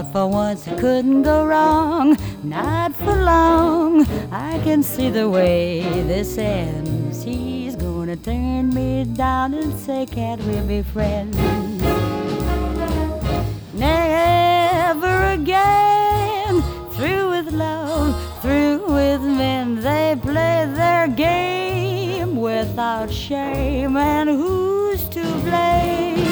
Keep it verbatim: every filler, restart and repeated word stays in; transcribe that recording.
thought for once it couldn't go wrong, not for long. I can see the way this ends. He's gonna turn me down and say, can't we be friends? Never again, through with love, through with men. They play their game without shame, and who's to blame?